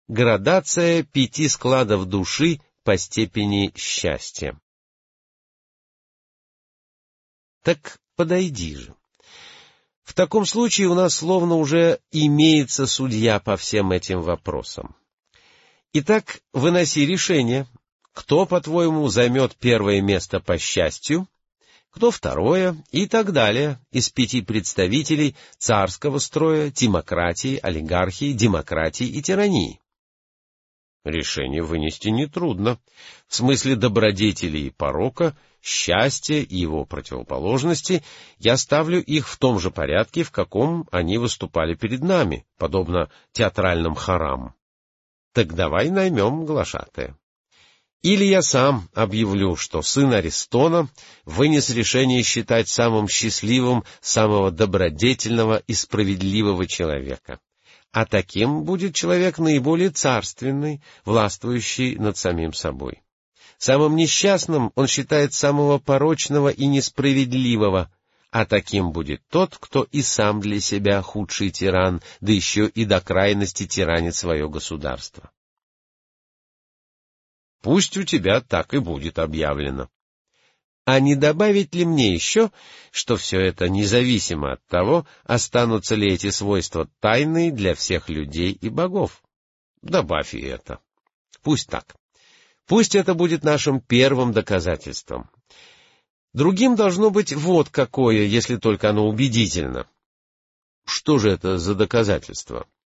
Градация 5 складов души по степени счастья. Так подойди же. В таком случае у нас словно уже имеется судья по всем этим вопросам. Итак, выноси решение, кто, по-твоему, займет первое место по счастью, кто второе и так далее из 5 представителей царского строя, тимократии, олигархии, демократии и тирании. Решение вынести нетрудно. В смысле добродетели и порока, счастья и его противоположности, я ставлю их в том же порядке, в каком они выступали перед нами, подобно театральным хорам. Так давай наймем глашатая. Или я сам объявлю, что сын Аристона вынес решение считать самым счастливым самого добродетельного и справедливого человека. А таким будет человек наиболее царственный, властвующий над самим собой. Самым несчастным он считает самого порочного и несправедливого, а таким будет тот, кто и сам для себя худший тиран, да еще и до крайности тиранит свое государство. Пусть у тебя так и будет объявлено. А не добавить ли мне еще, что все это независимо от того, останутся ли эти свойства тайной для всех людей и богов? Добавь и это. Пусть так. Пусть это будет нашим первым доказательством. Другим должно быть вот какое, если только оно убедительно. Что же это за доказательство?